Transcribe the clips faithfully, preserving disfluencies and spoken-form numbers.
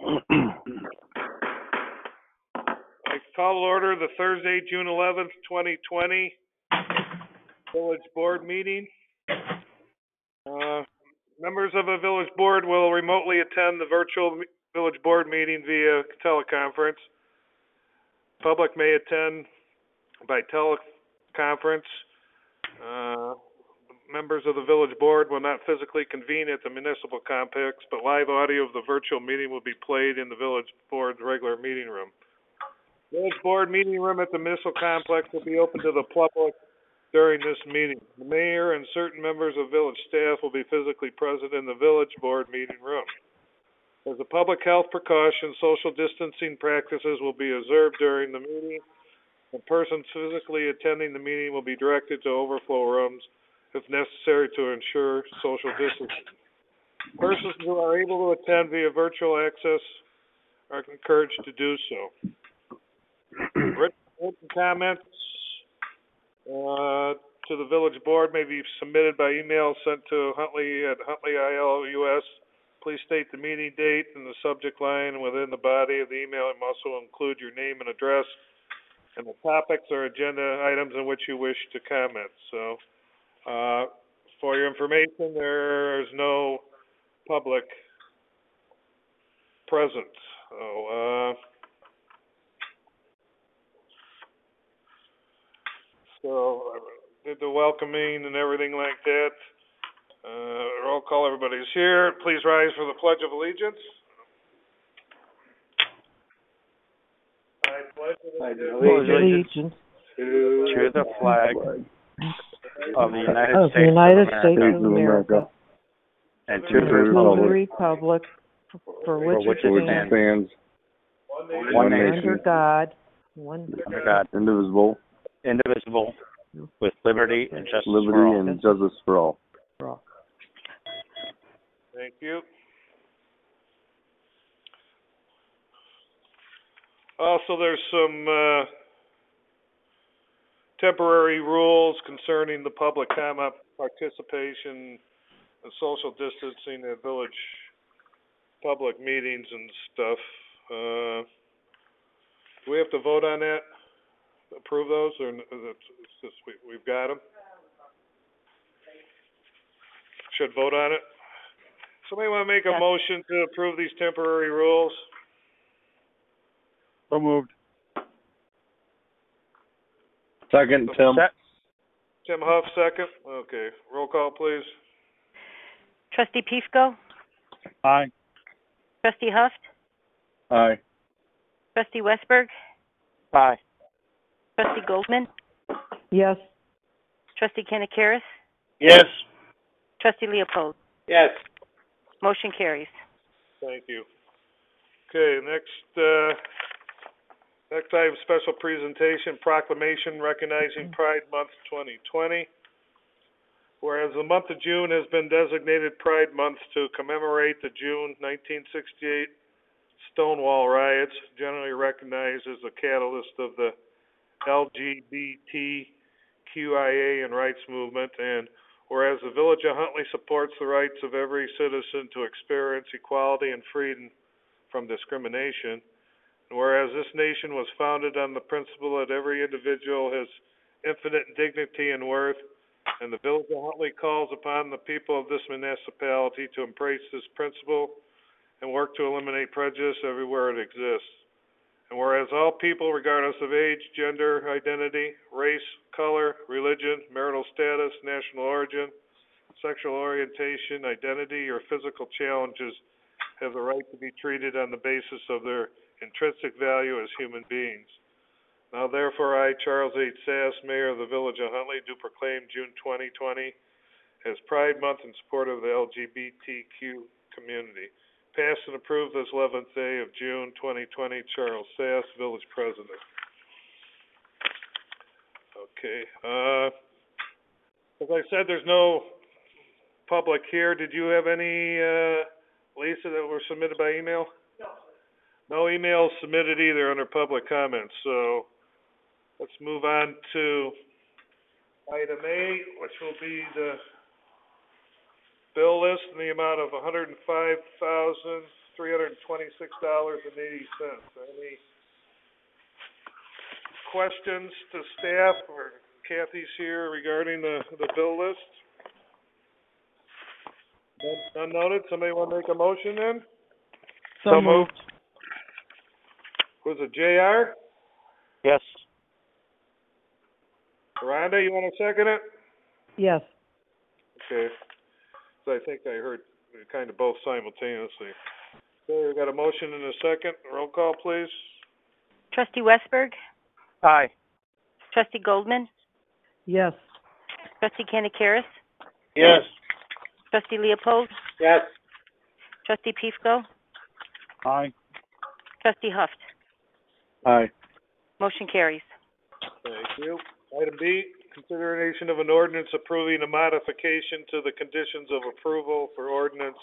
I call to order the Thursday, June eleventh, twenty twenty Village Board meeting. Uh, members of the Village Board will remotely attend the virtual Village Board meeting via teleconference. Public may attend by teleconference. Uh, members of the Village Board will not physically convene at the municipal complex, but live audio of the virtual meeting will be played in the Village Board's regular meeting room. Village Board meeting room at the municipal complex will be open to the public during this meeting. The mayor and certain members of village staff will be physically present in the Village Board meeting room. As a public health precaution, social distancing practices will be observed during the meeting, and persons physically attending the meeting will be directed to overflow rooms if necessary to ensure social distancing. Persons who are able to attend via virtual access are encouraged to do so. Written, written comments uh, to the Village Board may be submitted by email sent to Huntley at Huntley I L U S. Please state the meeting date and the subject line within the body of the email. It must also include your name and address and the topics or agenda items in which you wish to comment. So, uh, for your information, there is no public present. So, uh, So, uh, did the welcoming and everything like that. Uh, roll call, everybody's here. Please rise for the Pledge of Allegiance. I pledge allegiance to, to the flag of the United of the States United of States America of America and to and the to the republic republic for which which it it stands, stands, one nation, one under nation, God, one under God, indivisible, indivisible, with liberty and justice for liberty all. and justice for all. for all. Thank you. Also, there's some uh, temporary rules concerning the public comment participation and social distancing at village public meetings and stuff. Uh, do we have to vote on that? Approve those, or is it, it's just we, we've got them? Should vote on it. Somebody want to make a Yes. motion to approve these temporary rules? So moved. Second, Tim. Set. Tim Huff, second. Okay, roll call, please. Trustee Pifko, Aye. Trustee Huft, Aye. Trustee Westberg, Aye. Trustee Goldman, Yes, Trustee Kanakaris, Yes. Trustee Leopold. Yes. Motion carries. Thank you. Okay, next, uh, next item, special presentation, proclamation recognizing Pride Month twenty twenty. Whereas the month of June has been designated Pride Month to commemorate the June nineteen sixty-eight Stonewall riots, generally recognized as the catalyst of the L G B T Q I A and rights movement, and whereas the Village of Huntley supports the rights of every citizen to experience equality and freedom from discrimination, and whereas this nation was founded on the principle that every individual has infinite dignity and worth, and the Village of Huntley calls upon the people of this municipality to embrace this principle and work to eliminate prejudice everywhere it exists. And whereas all people, regardless of age, gender, identity, race, color, religion, marital status, national origin, sexual orientation, identity, or physical challenges, have the right to be treated on the basis of their intrinsic value as human beings. Now therefore I, Charles H. Sass, Mayor of the Village of Huntley, do proclaim June twenty twenty as Pride Month in support of the L G B T Q community. Passed and approved this eleventh day of June twenty twenty, Charles Sass, Village President. Okay, uh, as I said, there's no public here. Did you have any, uh, Lisa, that were submitted by email? No. No emails submitted either under public comments, so let's move on to item A, which will be the bill list in the amount of one hundred five thousand three hundred and twenty-six dollars and eighty cents. Any questions to staff, or Kathy's here regarding the, the bill list? None none noted. Somebody want to make a motion then? So moved. Was it J R? Yes. Rhonda, you want to second it? Yes. Okay. So I think I heard kind of both simultaneously. Okay, we got a motion and a second. Roll call, please. Trustee Westberg, Aye. Trustee Goldman, Yes. Trustee Canakaris, Yes. Trustee Leopold, Yes. Trustee Pifko, Aye. Trustee Huft. Aye. Motion carries. Thank you. Item B, consideration of an ordinance approving a modification to the conditions of approval for ordinance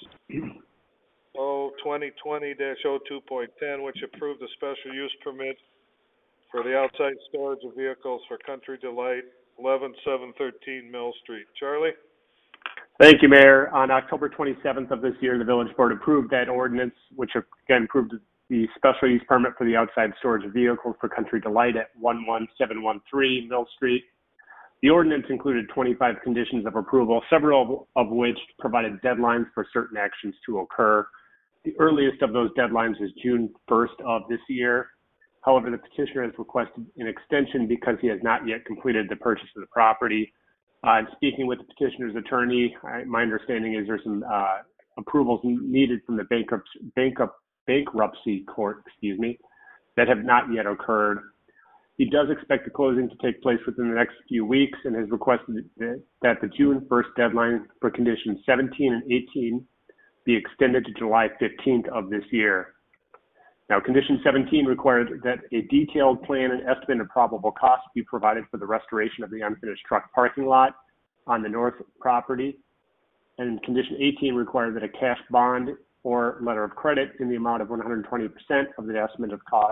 O twenty twenty dash oh two point ten, which approved a special use permit for the outside storage of vehicles for Country Delight, eleven seven thirteen Mill Street. Charlie? Thank you, Mayor. On October twenty-seventh of this year, the village board approved that ordinance, which again approved the special use permit for the outside storage of vehicles for Country Delight at one one seven one three Mill Street. The ordinance included twenty-five conditions of approval, several of which provided deadlines for certain actions to occur. The earliest of those deadlines is June first of this year. However, the petitioner has requested an extension because he has not yet completed the purchase of the property. Uh, speaking with the petitioner's attorney, I, my understanding is there's some uh, approvals needed from the bankruptcy, bankrupt, bankruptcy court, excuse me, that have not yet occurred. He does expect the closing to take place within the next few weeks and has requested that, that the June first deadline for conditions seventeen and eighteen be extended to July fifteenth of this year. Now, condition seventeen required that a detailed plan and estimate of probable costs be provided for the restoration of the unfinished truck parking lot on the north property. And condition eighteen required that a cash bond or letter of credit in the amount of one hundred twenty percent of the estimate of cost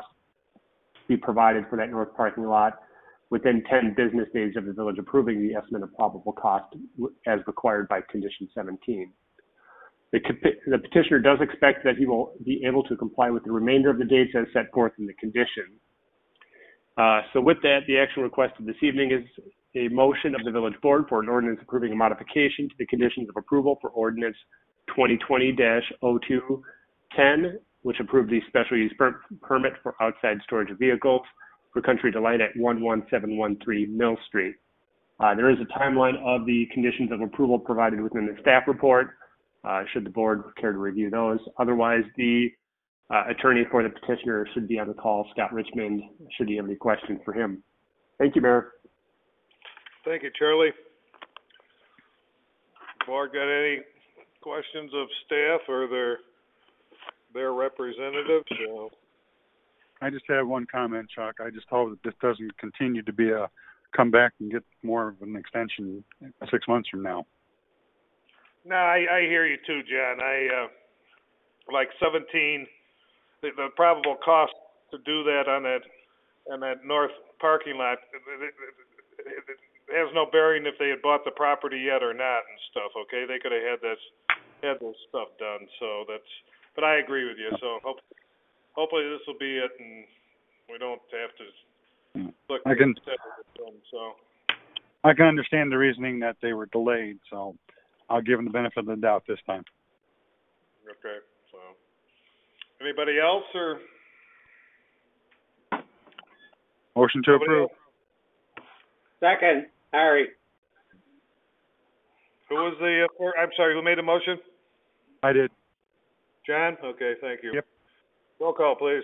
be provided for that north parking lot within ten business days of the village approving the estimate of probable cost as required by condition seventeen. The, the petitioner does expect that he will be able to comply with the remainder of the dates as set forth in the condition. Uh, so with that, the action requested this evening is a motion of the village board for an ordinance approving a modification to the conditions of approval for ordinance twenty twenty dash oh two ten, which approved the special use per permit for outside storage of vehicles for Country Delight at one one seven one three Mill Street. Uh, there is a timeline of the conditions of approval provided within the staff report. Uh, should the board care to review those. Otherwise, the uh, attorney for the petitioner should be on the call, Scott Richmond, should you have any questions for him. Thank you, Mayor. Thank you, Charlie. Board got any questions of staff or their their representatives? So. I just have one comment, Chuck. I just hope that this doesn't continue to be a come back and get more of an extension six months from now. No, I, I hear you too, John. I, uh, like seventeen, the, the probable cost to do that on that, on that north parking lot, it, it, it, it has no bearing if they had bought the property yet or not and stuff, okay? They could have had this, had this stuff done, so that's, but I agree with you, so hope, hopefully this will be it and we don't have to look I can, at them, so. I can understand the reasoning that they were delayed, so I'll give them the benefit of the doubt this time. Okay, so, anybody else, or? Motion to Nobody approve. else? Second, Harry. Who was the, uh, for- I'm sorry, who made the motion? I did. John? Okay, thank you. Yep. Roll call, please.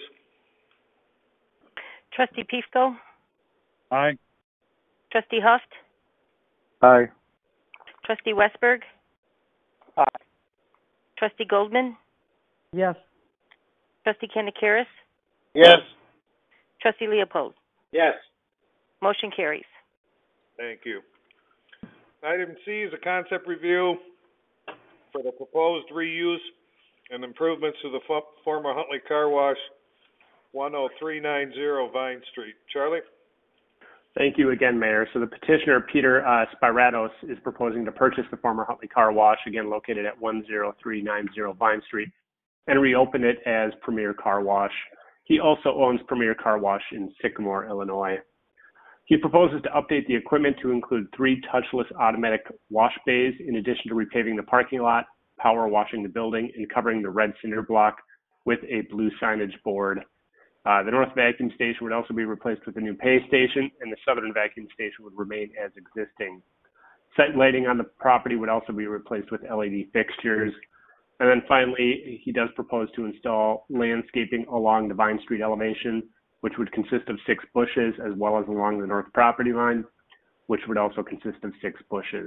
Trustee Pifko, Aye. Trustee Huft, Aye. Trustee Westberg, Aye. Trustee Goldman, Yes. Trustee Canakaris, Yes. Trustee Leopold. Yes. Motion carries. Thank you. Item C is a concept review for the proposed reuse and improvements to the fo- former Huntley Car Wash, one oh three nine zero Vine Street. Charlie? Thank you again, Mayor. So the petitioner, Peter uh, Spiratos, is proposing to purchase the former Huntley Car Wash, again located at one oh three nine zero Vine Street, and reopen it as Premier Car Wash. He also owns Premier Car Wash in Sycamore, Illinois. He proposes to update the equipment to include three touchless automatic wash bays, in addition to repaving the parking lot, power washing the building, and covering the red cinder block with a blue signage board. Uh, the north vacuum station would also be replaced with a new pay station, and the southern vacuum station would remain as existing. Site lighting on the property would also be replaced with L E D fixtures. And then finally, he does propose to install landscaping along the Vine Street elevation, which would consist of six bushes, as well as along the north property line, which would also consist of six bushes.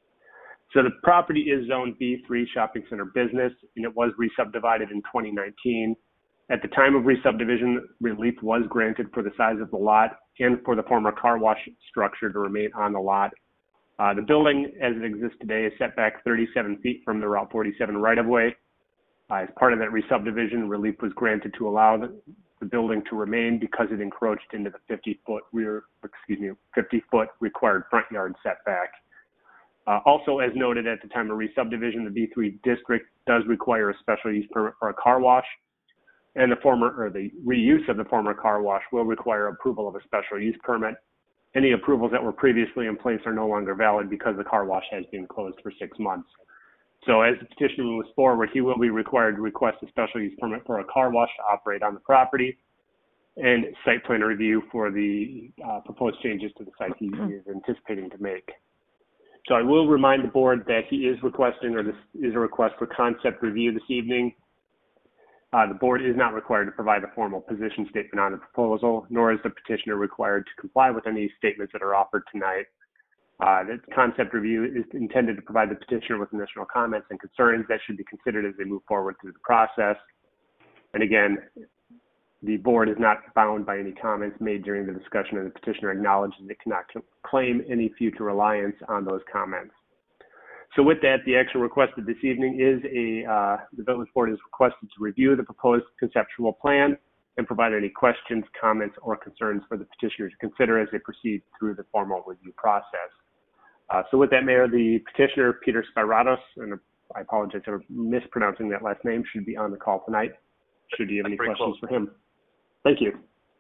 So the property is zoned B three Shopping Center Business, and it was re-subdivided in twenty nineteen. At the time of re-subdivision, relief was granted for the size of the lot and for the former car wash structure to remain on the lot. Uh, the building, as it exists today, is set back thirty-seven feet from the Route forty-seven right-of-way. Uh, as part of that re-subdivision, relief was granted to allow the, the building to remain because it encroached into the fifty-foot rear, excuse me, fifty-foot required front yard setback. Uh, also, as noted at the time of re-subdivision, the B three district does require a special use permit for a car wash, and the former, or the reuse of the former car wash will require approval of a special use permit. Any approvals that were previously in place are no longer valid because the car wash has been closed for six months. So as the petitioner moves forward, he will be required to request a special use permit for a car wash to operate on the property and site plan review for the uh, proposed changes to the site he is anticipating to make. So I will remind the board that he is requesting, or this is a request for concept review this evening. Uh, the board is not required to provide a formal position statement on the proposal, nor is the petitioner required to comply with any statements that are offered tonight. Uh, the concept review is intended to provide the petitioner with initial comments and concerns that should be considered as they move forward through the process. And again, the board is not bound by any comments made during the discussion, and the petitioner acknowledges it cannot claim any future reliance on those comments. So with that, the action requested this evening is a, uh, the village board is requested to review the proposed conceptual plan and provide any questions, comments, or concerns for the petitioner to consider as they proceed through the formal review process. Uh, so with that, Mayor, the petitioner, Peter Spiratos, and I apologize for mispronouncing that last name, should be on the call tonight. Should you have any questions for him? Thank you.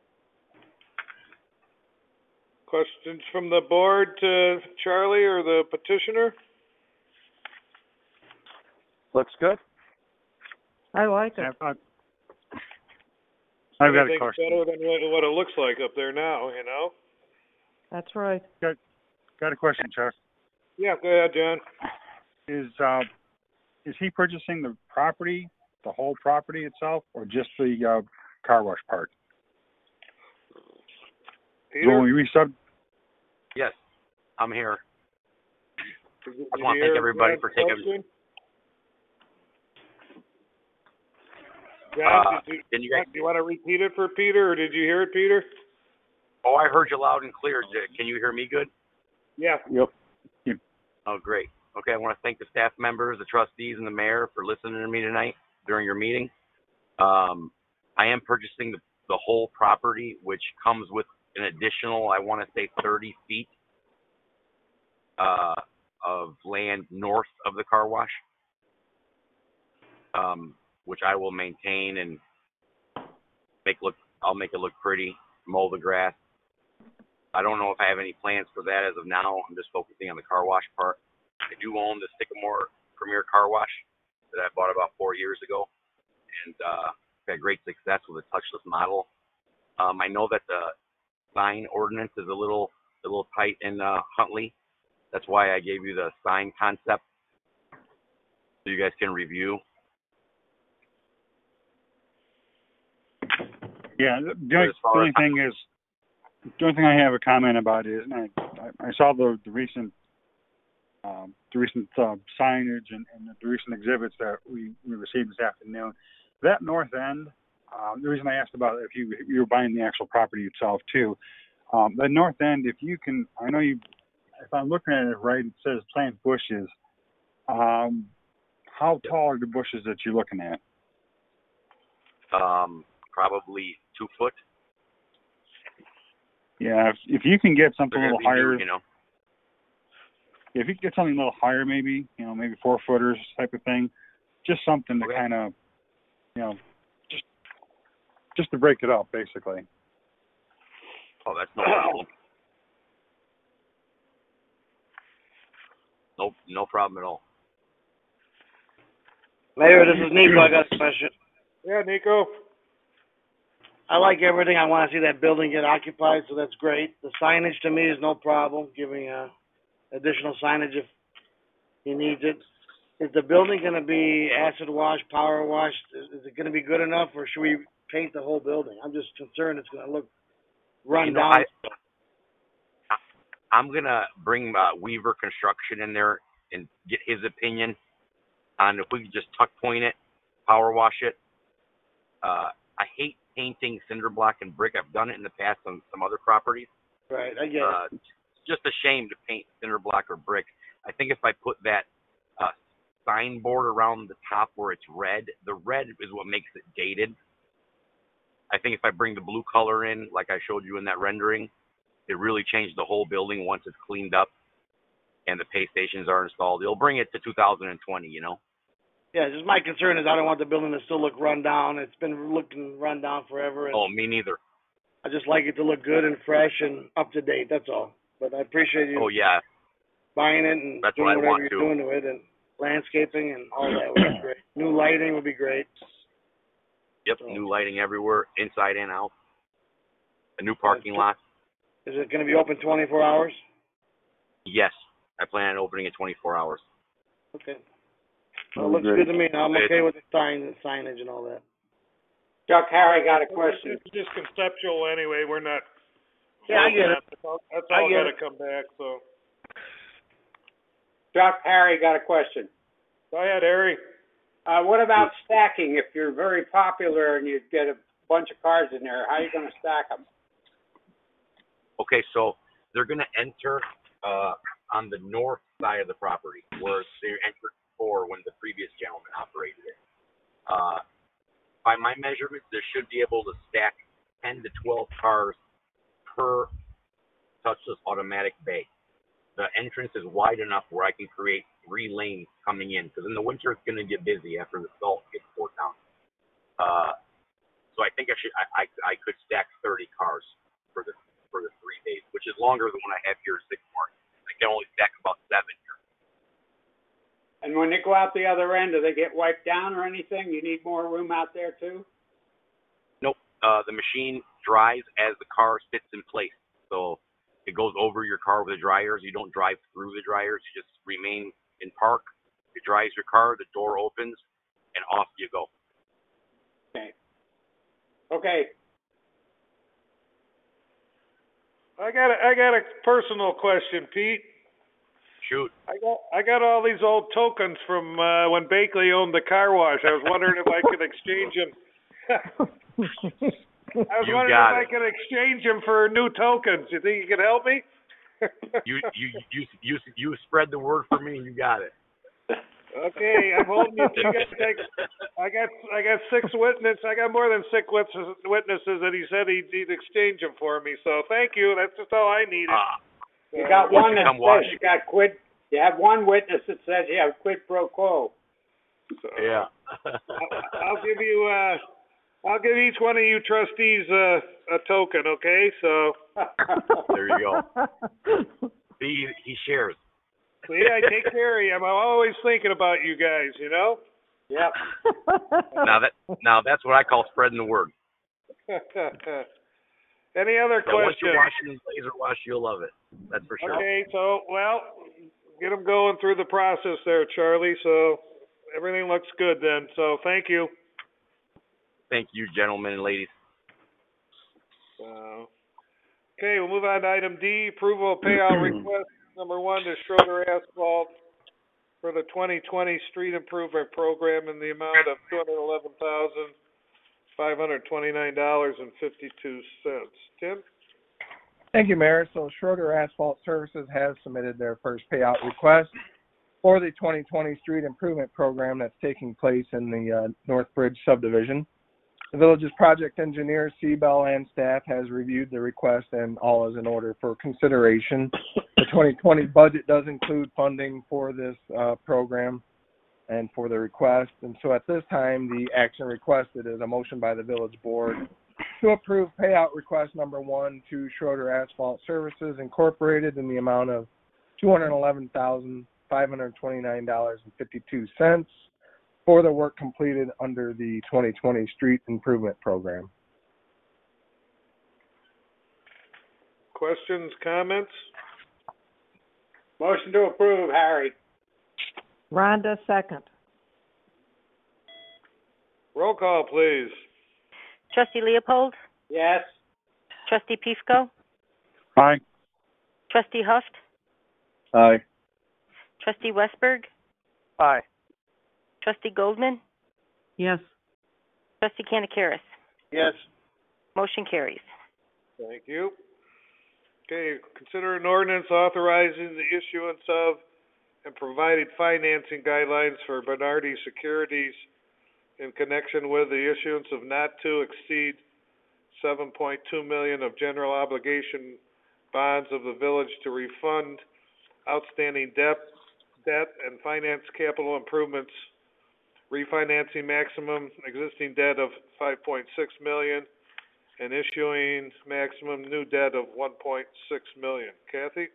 Questions from the board to Charlie or the petitioner? Looks good. I like it. I've, I've, I've got a Anything question. better than what, what it looks like up there now, you know? That's right. Got a question, Chuck. Yeah, go ahead, John. Is uh, is he purchasing the property, the whole property itself, or just the uh, car wash part? Peter? When we resub, Yes, I'm here. Did I you just want to thank hear everybody Brad's for taking- question? John, Uh, did you, can you guys? do you want to repeat it for Peter, or did you hear it, Peter? Oh, I heard you loud and clear. Can you hear me good? Yeah. Yep. Oh, great. Okay, I want to thank the staff members, the trustees, and the mayor for listening to me tonight during your meeting. Um, I am purchasing the, the whole property, which comes with an additional, I want to say, thirty feet uh, of land north of the car wash, um, which I will maintain and make look. I'll make it look pretty, mow the grass. I don't know if I have any plans for that as of now. I'm just focusing on the car wash part. I do own the Sycamore Premier Car Wash that I bought about four years ago, and uh, had great success with a touchless model. Um, I know that the sign ordinance is a little a little tight in uh, Huntley. That's why I gave you the sign concept so you guys can review. yeah. The, the, only, As far the only as- thing is, the only thing I have a comment about is, and I, I, I saw the, the recent, um, the recent uh, signage and, and the recent exhibits that we, we received this afternoon. That north end, um, the reason I asked about if you if you were buying the actual property itself too, um, the north end, if you can, I know you, if I'm looking at it right, it says plant bushes. Um, how tall are the bushes that you're looking at? Um, probably two foot. Yeah, if, if you can get something They're a gonna little be new, higher, you know. if you can get something a little higher, maybe, you know, maybe four footers type of thing, just something to Okay. kind of you know, just just to break it up, basically. Oh, that's no problem. Nope, no problem at all. Mayor, this is Nico. I got a question. Yeah, Nico? I like everything. I want to see that building get occupied, so that's great. The signage to me is no problem, giving uh, additional signage if he needs it. Is the building going to be acid wash, power washed? Is, is it going to be good enough, or should we paint the whole building? I'm just concerned it's going to look run You know, down. I, I'm gonna bring uh, Weaver Construction in there and get his opinion on if we could just tuck point it, power wash it. Uh, I hate painting cinder block and brick. I've done it in the past on some other properties. Right, I get Uh, it. it's just a shame to paint cinder block or brick. I think if I put that uh, signboard around the top where it's red, the red is what makes it dated. I think if I bring the blue color in, like I showed you in that rendering, it really changed the whole building once it's cleaned up and the pay stations are installed. It'll bring it to two thousand twenty, you know? Yeah, just my concern is I don't want the building to still look run down. It's been looking run down forever, and Oh, me neither. I just like it to look good and fresh and up to date. That's all. But I appreciate you Oh, yeah. buying it and That's what I doing whatever want you're to. doing to it, and landscaping and all that would be great. New lighting would be great. Yep, So- new lighting everywhere, inside and out. A new parking lot. Is it going to be open twenty-four hours? Yes, I plan on opening it twenty-four hours. Okay. Well, it looks good to me. I'm okay with the sign and signage and all that. Chuck, Harry got a question. It's just conceptual anyway, we're not. Yeah, I get it. That's all, that's I all get gotta it. come back, so. Chuck, Harry got a question. Go ahead, Harry. Uh, what about stacking? If you're very popular and you get a bunch of cars in there, how are you gonna stack them? Okay, so they're going to enter uh, on the north side of the property where they entered before when the previous gentleman operated it. Uh, by my measurements, they should be able to stack ten to twelve cars per touchless automatic bay. The entrance is wide enough where I can create three lanes coming in, because in the winter it's going to get busy after the salt gets poured down. Uh, so I think I should I, I, I could stack thirty cars for the for the three days, which is longer than what I have here at Six Mart. I can only stack about seven here. And when they go out the other end, do they get wiped down or anything? You need more room out there too? Nope. Uh, the machine dries as the car sits in place. So it goes over your car with the dryers. You don't drive through the dryers. You just remain in park. It dries your car. The door opens, and off you go. Okay. Okay. I got a, I got a personal question, Pete. Shoot. I got, I got all these old tokens from, uh, when Bakley owned the car wash. I was wondering if I could exchange them. I was You wondering got if I could exchange them for new tokens. You think you could help me? You you you you you spread the word for me, and you got it. Okay, I'm holding you. You got six. I got I got six witnesses. I got more than six witnesses. Witnesses that he said he'd, he'd exchange them for me. So thank you. That's just all I needed. Uh, You got Why one don't you that come watch? says you got quid, you have one witness that says you have quid pro quo. So, yeah. I'll, I'll give you. Uh, I'll give each one of you trustees uh, a token. Okay, so. There you go. See, he shares. See, I take care of you. I'm always thinking about you guys. You know. Yep. Now that now that's what I call spreading the word. Any other So once questions? you wash it in laser wash, you'll love it. That's for sure. Okay, so, well, get them going through the process there, Charlie, so everything looks good then, so thank you. Thank you, gentlemen and ladies. Uh, okay, we'll move on to item D, approval of payout request number one to Schroeder Asphalt for the twenty twenty street improvement program in the amount of two hundred eleven thousand five hundred twenty-nine dollars and fifty-two cents. Tim? Thank you, Mayor. So Schroeder Asphalt Services has submitted their first payout request for the twenty twenty street improvement program that's taking place in the uh, North Bridge subdivision. The village's project engineer, Seabell, and staff has reviewed the request, and all is in order for consideration. The twenty twenty budget does include funding for this uh, program. and for the request. And so at this time, the action requested is a motion by the village board to approve payout request number one to Schroeder Asphalt Services Incorporated in the amount of two hundred eleven thousand five hundred twenty-nine dollars and fifty-two cents for the work completed under the twenty twenty Street Improvement Program. Questions, comments? Motion to approve, Harry. Rhonda, second. Roll call, please. Trustee Leopold, Yes. Trustee Pifko, Aye. Trustee Huft, Aye. Trustee Westberg, Aye. Trustee Goldman, Yes. Trustee Cannacaris. Yes. Motion carries. Thank you. Okay, consider an ordinance authorizing the issuance of and providing financing guidelines for Bernardi Securities in connection with the issuance of not to exceed seven point two million of general obligation bonds of the village to refund outstanding debt, debt and finance capital improvements, refinancing maximum existing debt of five point six million and issuing maximum new debt of one point six million. Kathy?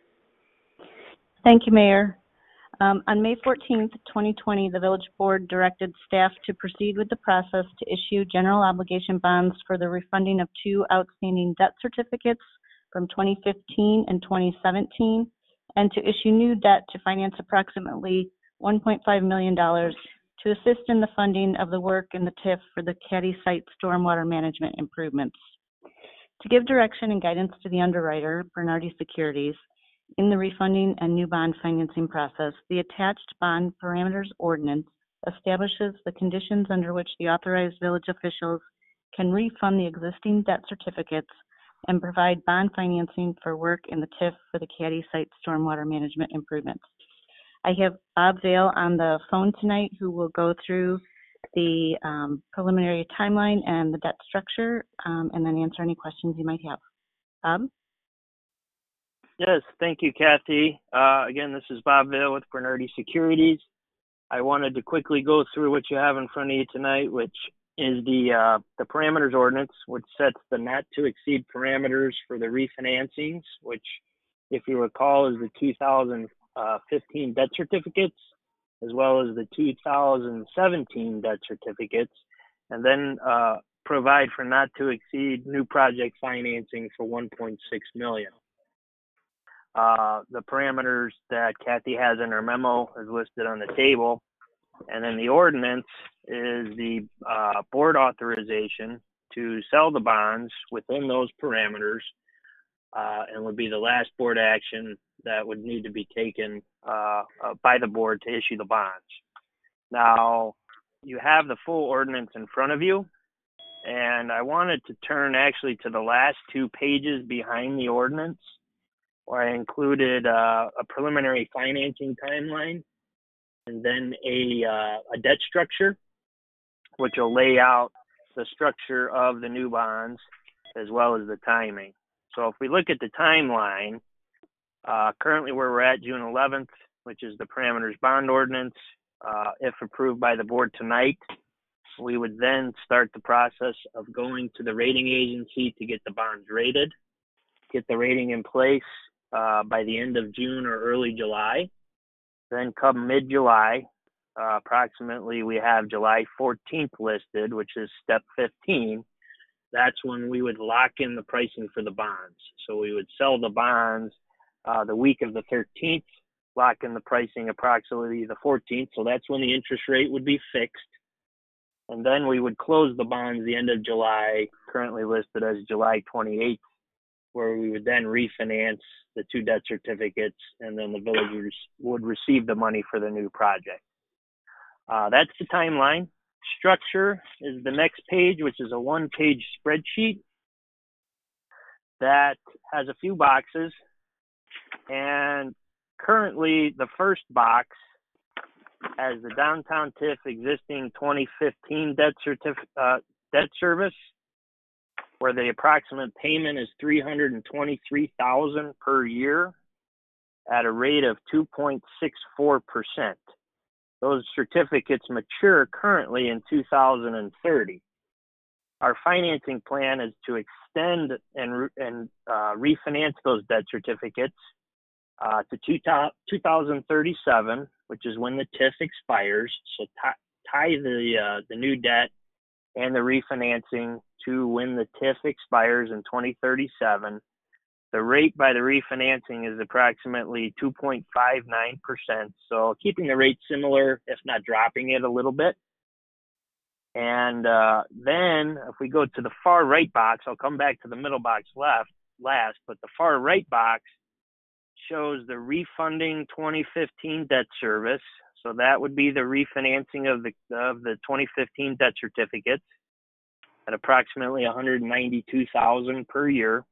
Thank you, Mayor. Um, on May fourteenth, twenty twenty, the village board directed staff to proceed with the process to issue general obligation bonds for the refunding of two outstanding debt certificates from twenty fifteen and twenty seventeen, and to issue new debt to finance approximately one point five million dollars to assist in the funding of the work in the T I F for the Caddy site stormwater management improvements. To give direction and guidance to the underwriter, Bernardi Securities, in the refunding and new bond financing process, the attached bond parameters ordinance establishes the conditions under which the authorized village officials can refund the existing debt certificates and provide bond financing for work in the T I F for the Caddy site stormwater management improvements. I have Bob Vale on the phone tonight who will go through the um, preliminary timeline and the debt structure um, and then answer any questions you might have. Bob? Yes, thank you, Kathy. Uh, again, this is Bob Vale with Bernardi Securities. I wanted to quickly go through what you have in front of you tonight, which is the uh, the parameters ordinance, which sets the not to exceed parameters for the refinancings, which, if you recall, is the two thousand fifteen debt certificates, as well as the two thousand seventeen debt certificates, and then uh, provide for not to exceed new project financing for one point six million dollars. Uh, the parameters that Kathy has in her memo is listed on the table. And then the ordinance is the uh, board authorization to sell the bonds within those parameters uh, and would be the last board action that would need to be taken uh, uh, by the board to issue the bonds. Now, you have the full ordinance in front of you, and I wanted to turn actually to the last two pages behind the ordinance, where I included uh, a preliminary financing timeline and then a, uh, a debt structure, which will lay out the structure of the new bonds as well as the timing. So if we look at the timeline, uh, currently where we're at, June eleventh, which is the parameters bond ordinance, uh, if approved by the board tonight, we would then start the process of going to the rating agency to get the bonds rated, get the rating in place uh, by the end of June or early July. Then come mid-July, uh, approximately we have July fourteenth listed, which is step fifteen. That's when we would lock in the pricing for the bonds. So we would sell the bonds uh, the week of the thirteenth, lock in the pricing approximately the fourteenth. So that's when the interest rate would be fixed. And then we would close the bonds the end of July, currently listed as July twenty-eighth, where we would then refinance the two debt certificates, and then the villagers would receive the money for the new project. Uh, that's the timeline. Structure is the next page, which is a one-page spreadsheet that has a few boxes. And currently, the first box has the downtown T I F existing twenty fifteen debt certif- uh, debt service, where the approximate payment is three hundred twenty-three thousand dollars per year at a rate of two point six four percent. those certificates mature currently in two thousand thirty. Our financing plan is to extend and, and uh, refinance those debt certificates uh, to two thousand thirty-seven, which is when the T I F expires. So tie, tie the uh, the new debt and the refinancing to when the T I F expires in twenty thirty-seven. The rate by the refinancing is approximately two point five nine percent. So keeping the rate similar, if not dropping it a little bit. And uh, then if we go to the far right box, I'll come back to the middle box left last, but the far right box shows the refunding twenty fifteen debt service. So that would be the refinancing of the of the twenty fifteen debt certificates at approximately one hundred ninety-two thousand dollars per year.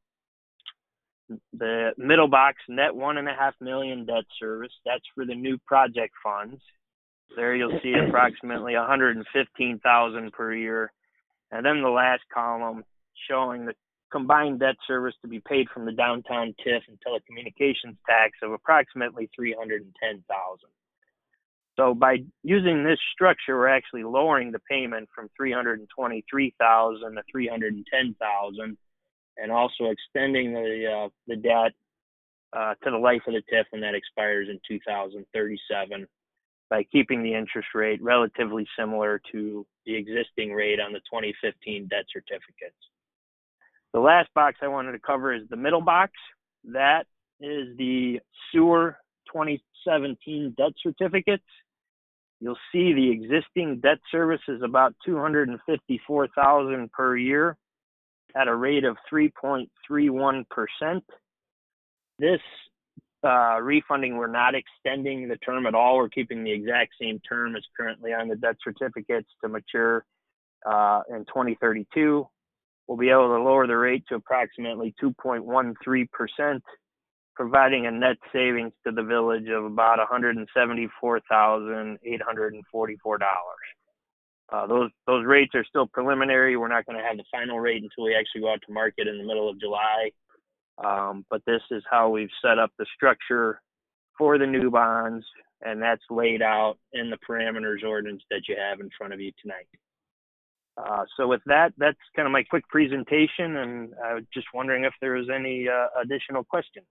The middle box, net one and a half million debt service. That's for the new project funds. There you'll see approximately one hundred fifteen thousand dollars per year. And then the last column showing the combined debt service to be paid from the downtown T I F and telecommunications tax of approximately three hundred ten thousand dollars. So by using this structure, we're actually lowering the payment from three hundred twenty-three thousand dollars to three hundred ten thousand dollars, and also extending the uh, the debt uh, to the life of the T I F when that expires in two thousand thirty-seven, by keeping the interest rate relatively similar to the existing rate on the twenty fifteen debt certificates. The last box I wanted to cover is the middle box. That is the sewer twenty seventeen debt certificates. You'll see the existing debt service is about two hundred fifty-four thousand dollars per year at a rate of three point three one percent. This uh, refunding, we're not extending the term at all. We're keeping the exact same term as currently on the debt certificates to mature uh, in twenty thirty-two. We'll be able to lower the rate to approximately two point one three percent, providing a net savings to the village of about one hundred seventy-four thousand eight hundred forty-four dollars. Uh, those those rates are still preliminary. We're not going to have the final rate until we actually go out to market in the middle of July. Um, but this is how we've set up the structure for the new bonds, and that's laid out in the parameters ordinance that you have in front of you tonight. Uh, so with that, that's kind of my quick presentation, and I was just wondering if there was any uh, additional questions.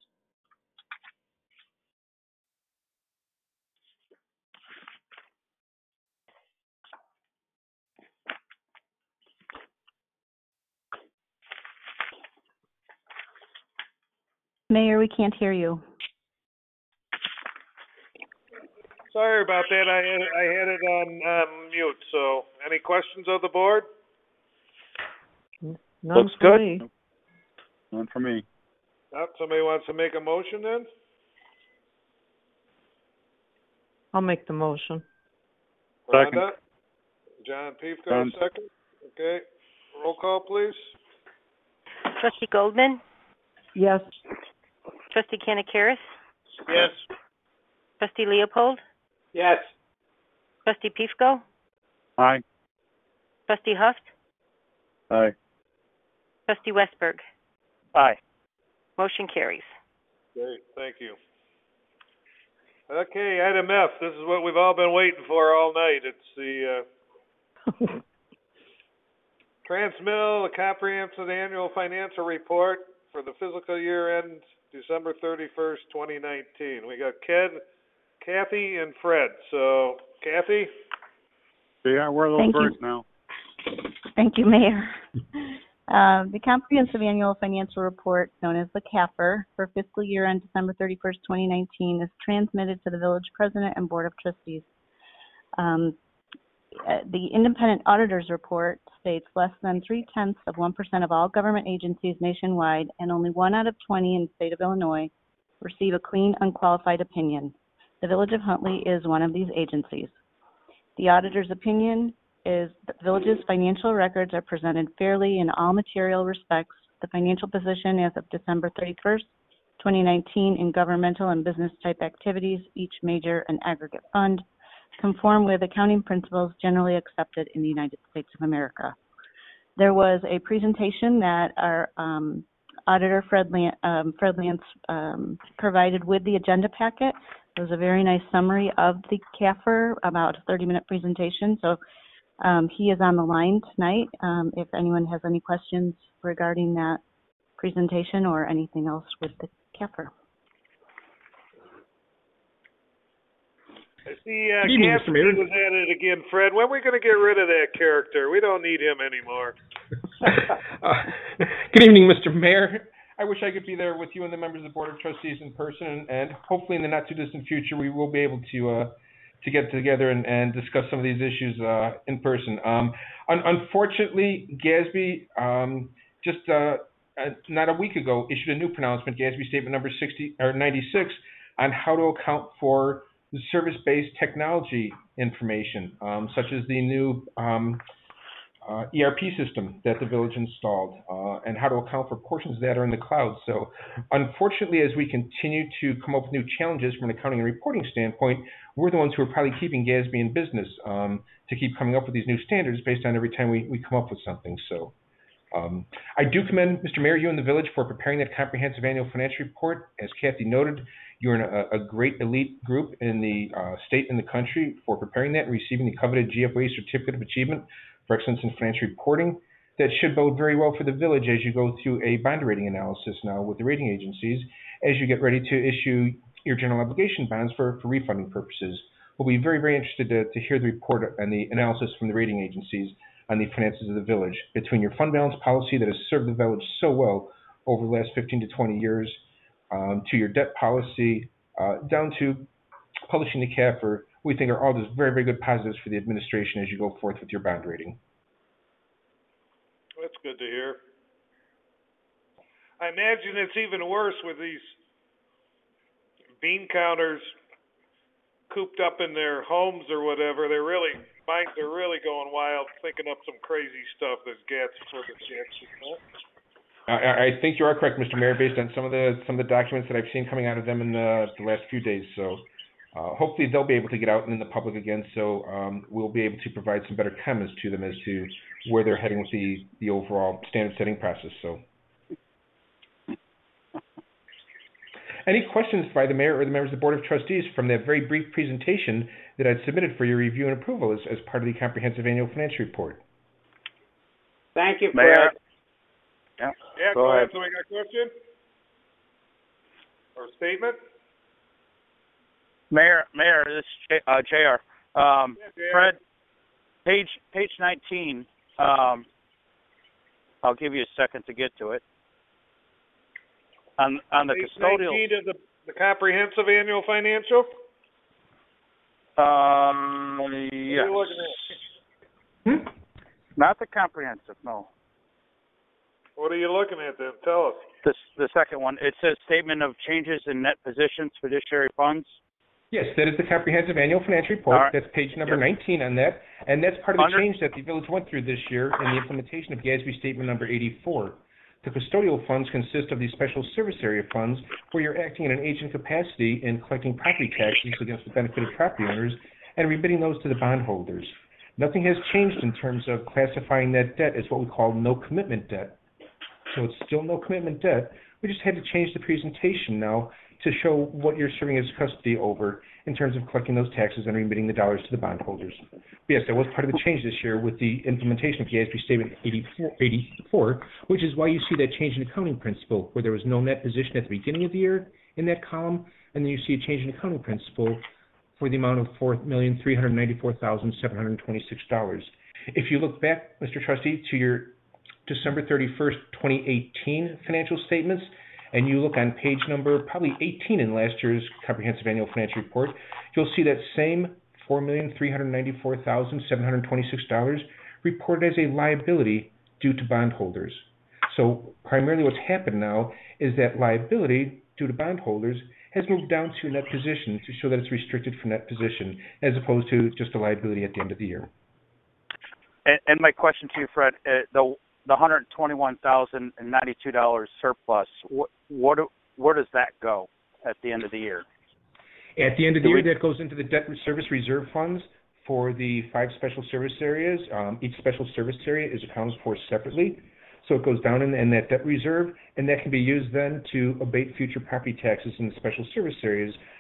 Mayor, we can't hear you. Sorry about that. I had, I had it on um, mute. So, any questions of the board? None Looks for good. me. None for me. Oh, somebody wants to make a motion then? I'll make the motion. Second. Rhonda? John Piefko, Done. second. Okay. Roll call, please. Trustee Goldman, Yes. Trustee Kanakaris, Yes. Trustee Leopold, Yes. Trustee Piefko, Aye. Trustee Huft, Aye. Trustee Westberg. Aye. Motion carries. Great, thank you. Okay, item F. This is what we've all been waiting for all night. It's the uh, transmittal, the comprehensive annual financial report for the fiscal year end December thirty-first, twenty nineteen. We got Ken, Kathy, and Fred. So, Kathy? Yeah, where are those Thank you. birds now? Thank you, Mayor. Uh, the Comprehensive Annual Financial Report, known as the C A F R, for fiscal year end December thirty-first, twenty nineteen, is transmitted to the Village President and Board of Trustees. Um, uh, the Independent Auditor's Report states less than three-tenths of one percent of all government agencies nationwide and only one out of twenty in the state of Illinois receive a clean, unqualified opinion. The Village of Huntley is one of these agencies. The auditor's opinion is that the village's financial records are presented fairly in all material respects. The financial position as of December thirty-first, twenty nineteen in governmental and business type activities, each major and aggregate fund, conform with accounting principles generally accepted in the United States of America. There was a presentation that our um, auditor, Fred, Lan- um, Fred Lance, um, provided with the agenda packet. It was a very nice summary of the C A F R, about a thirty-minute presentation. So um, he is on the line tonight. Um, if anyone has any questions regarding that presentation or anything else with the C A F R. I see, uh, Good evening, Gatsby Mister Mayor. was at it again, Fred. When are we gonna get rid of that character? We don't need him anymore. uh, good evening, Mister Mayor. I wish I could be there with you and the members of the Board of Trustees in person, and hopefully in the not-too-distant future, we will be able to uh, to get together and, and discuss some of these issues uh, in person. Um, un unfortunately, Gatsby um, just uh, uh, not a week ago issued a new pronouncement, Gatsby Statement Number sixty or ninety-six, on how to account for the service-based technology information, um, such as the new um, uh, E R P system that the village installed, uh, and how to account for portions that are in the cloud. So unfortunately, as we continue to come up with new challenges from an accounting and reporting standpoint, we're the ones who are probably keeping Gatsby in business um, to keep coming up with these new standards based on every time we, we come up with something. So um, I do commend, Mister Mayor, you and the village for preparing that comprehensive annual financial report. As Kathy noted, you're in a, a great elite group in the uh, state and the country for preparing that and receiving the coveted G F O A Certificate of Achievement for Excellence in Financial Reporting. That should bode very well for the village as you go through a bond rating analysis now with the rating agencies as you get ready to issue your general obligation bonds for, for refunding purposes. We'll be very, very interested to, to hear the report and the analysis from the rating agencies on the finances of the village, between your fund balance policy that has served the village so well over the last fifteen to twenty years, um, to your debt policy, uh, down to publishing the C A F R. We think are all just very, very good positives for the administration as you go forth with your bond rating. That's good to hear. I imagine it's even worse with these bean counters cooped up in their homes or whatever. They're really, minds are really going wild, thinking up some crazy stuff that's gets for the chicks, you know? I, I think you are correct, Mister Mayor, based on some of the some of the documents that I've seen coming out of them in the, the last few days. So uh, hopefully they'll be able to get out and in the public again. So um, we'll be able to provide some better comments to them as to where they're heading with the the overall standard setting process. So. Any questions by the mayor or the members of the Board of Trustees from that very brief presentation that I'd submitted for your review and approval as, as part of the comprehensive annual financial report? Thank you, Mayor. Fred. Yeah, Yeah, go go ahead. ahead. Somebody got a question? Or statement? Mayor, Mayor, this is J, uh, J R. Um, Yeah, J R. Fred, page page nineteen. Um, I'll give you a second to get to it. On on the Page custodial. nineteen of the, the comprehensive annual financial? Um, What are yes. you looking at? Hmm? Not the comprehensive. No. What are you looking at then? Tell us. The the second one. It says statement of changes in net positions, fiduciary funds. Yes, that is the comprehensive annual financial report. All right. That's page number Yep. nineteen on that. And that's part of the Under- change that the village went through this year in the implementation of Gatsby Statement number eighty-four. The custodial funds consist of these special service area funds where you're acting in an agent capacity in collecting property taxes against the benefit of property owners and remitting those to the bondholders. Nothing has changed in terms of classifying that debt as what we call no commitment debt. So it's still no commitment debt. We just had to change the presentation now to show what you're serving as custody over in terms of collecting those taxes and remitting the dollars to the bondholders. But yes, that was part of the change this year with the implementation of Gatsby Statement eighty-four, eighty-four, which is why you see that change in accounting principle, where there was no net position at the beginning of the year in that column, and then you see a change in accounting principle for the amount of four million three hundred ninety-four thousand seven hundred twenty-six dollars. If you look back, Mister Trustee, to your December thirty-first, twenty eighteen financial statements, and you look on page number probably eighteen in last year's comprehensive annual financial report, you'll see that same four million three hundred ninety-four thousand seven hundred twenty-six dollars reported as a liability due to bondholders. So primarily what's happened now is that liability due to bondholders has moved down to a net position to show that it's restricted for net position as opposed to just a liability at the end of the year. And, and my question to you, Fred, uh, the the one hundred twenty-one thousand ninety-two dollars surplus, what, what, do- where does that go at the end of the year? At the end of the Do year, we- that goes into the debt service reserve funds for the five special service areas. Um, each special service area is accounted for separately. So it goes down in, in that debt reserve, and that can be used then to abate future property taxes in the special service areas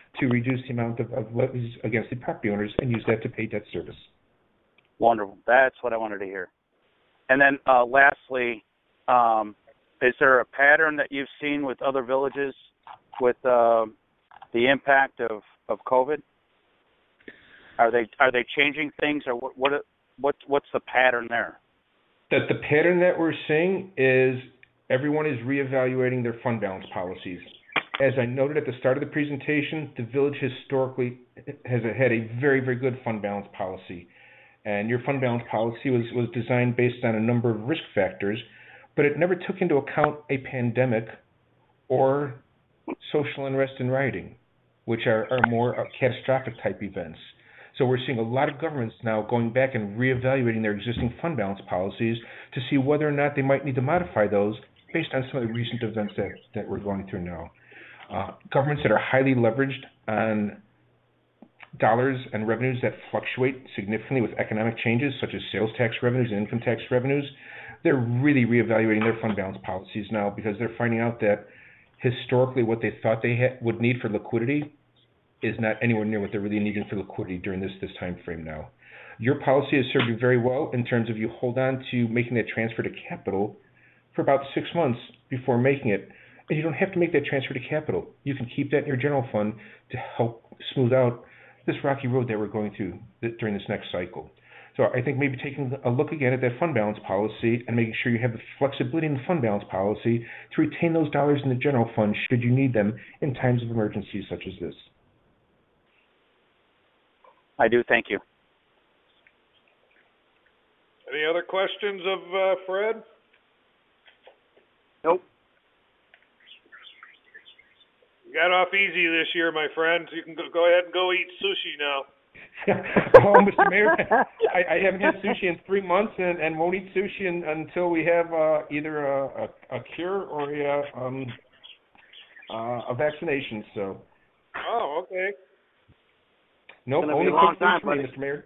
to reduce the amount of, of levies against the property owners and use that to pay debt service. Wonderful. That's what I wanted to hear. And then uh, lastly, um, is there a pattern that you've seen with other villages with uh, the impact of, of COVID? Are they are they changing things, or what what what what's the pattern there? That the pattern that we're seeing is everyone is reevaluating their fund balance policies. As I noted at the start of the presentation, the village historically has had a very, very good fund balance policy. And your fund balance policy was, was designed based on a number of risk factors, but it never took into account a pandemic or social unrest and rioting, which are, are more uh, catastrophic type events. So we're seeing a lot of governments now going back and reevaluating their existing fund balance policies to see whether or not they might need to modify those based on some of the recent events that, that we're going through now. Uh, governments that are highly leveraged on dollars and revenues that fluctuate significantly with economic changes, such as sales tax revenues and income tax revenues, they're really reevaluating their fund balance policies now because they're finding out that historically what they thought they had, would need for liquidity is not anywhere near what they're really needing for liquidity during this, this time frame now. Your policy has served you very well in terms of you hold on to making that transfer to capital for about six months before making it. And you don't have to make that transfer to capital. You can keep that in your general fund to help smooth out this rocky road that we're going through during this next cycle. So I think maybe taking a look again at that fund balance policy and making sure you have the flexibility in the fund balance policy to retain those dollars in the general fund should you need them in times of emergencies such as this. I do. Thank you. Any other questions of uh, Fred? Nope. You got off easy this year, my friend. You can go, go ahead and go eat sushi now. Oh, Mister Mayor, I, I haven't had sushi in three months and, and won't eat sushi in, until we have uh, either a, a, a cure or a, um, uh, a vaccination. So. Oh, okay. Nope, It's gonna only be a long cooked food time, for me, buddy. Mister Mayor.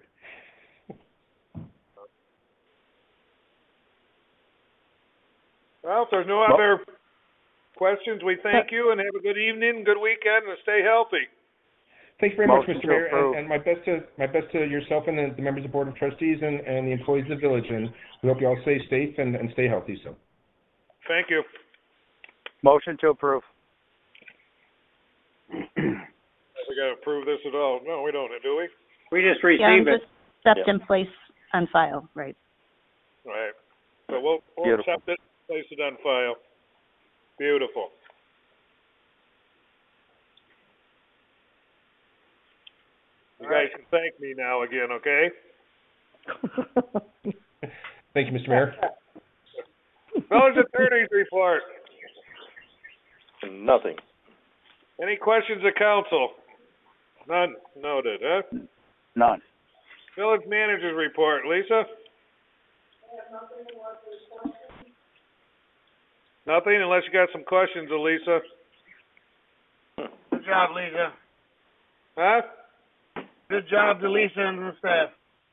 Well, if there's no other questions, we thank you and have a good evening, good weekend, and stay healthy. Thanks very much, Motion Mister to Mayor, approve. and, and my best to my best to yourself and the, the members of the Board of Trustees and, and the employees of the village. And we hope you all stay safe and, and stay healthy. So. Thank you. Motion to approve. We gotta approve this at all. No, we don't, do we? We just Yeah, received it. just accept and place on file, right? Right. So we'll, we'll Beautiful. accept it, place it on file. Beautiful. You guys can thank me now again, okay? Thank you, Mister Mayor. Village Attorney's report. Nothing. Any questions of council? None. Noted, huh? None. Village Manager's report. Lisa? Nothing, unless you got some questions, Elisa. Good job, Lisa. Huh? Good job to Lisa and the staff.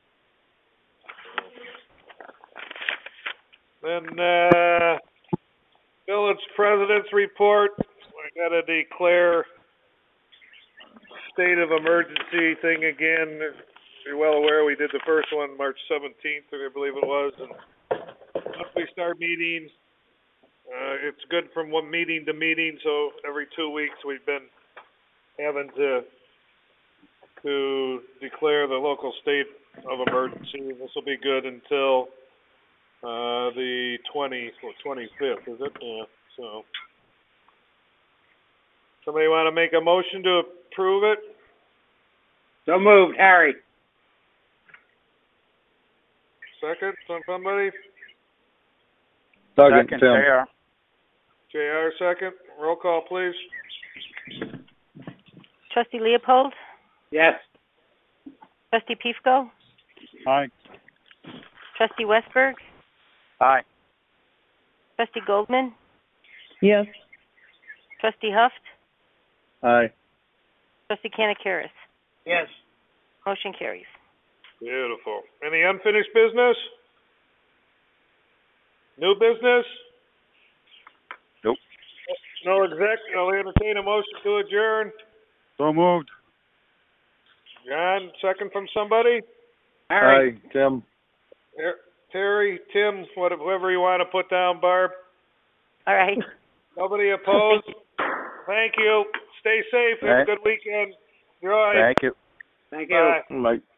Then, uh, Village President's report. I gotta declare state of emergency thing again. You're well aware we did the first one March seventeenth, I believe it was. And once we start meetings, uh, it's good from one meeting to meeting, so every two weeks we've been having to to declare the local state of emergency. This will be good until uh, the twentieth or twenty-fifth, is it? Yeah, so. Somebody want to make a motion to approve it? So moved, Harry. Second, from somebody? Second, J R. J R, second. Roll call, please. Trustee Leopold? Yes. Trustee Pifko? Aye. Trustee Westberg? Aye. Trustee Goldman? Yes. Trustee Huft? Aye. Trustee Kanakaris? Yes. Motion carries. Beautiful. Any unfinished business? New business? Nope. No exec, I'll entertain a motion to adjourn. So moved. John, second from somebody? Harry. Aye, Tim. Ter- Terry, Tim, what- whoever you want to put down, Barb. All right. Nobody opposed? Thank you. Stay safe. Have a Right. good weekend. Enjoy. Thank you. Thank you. Bye. Mike.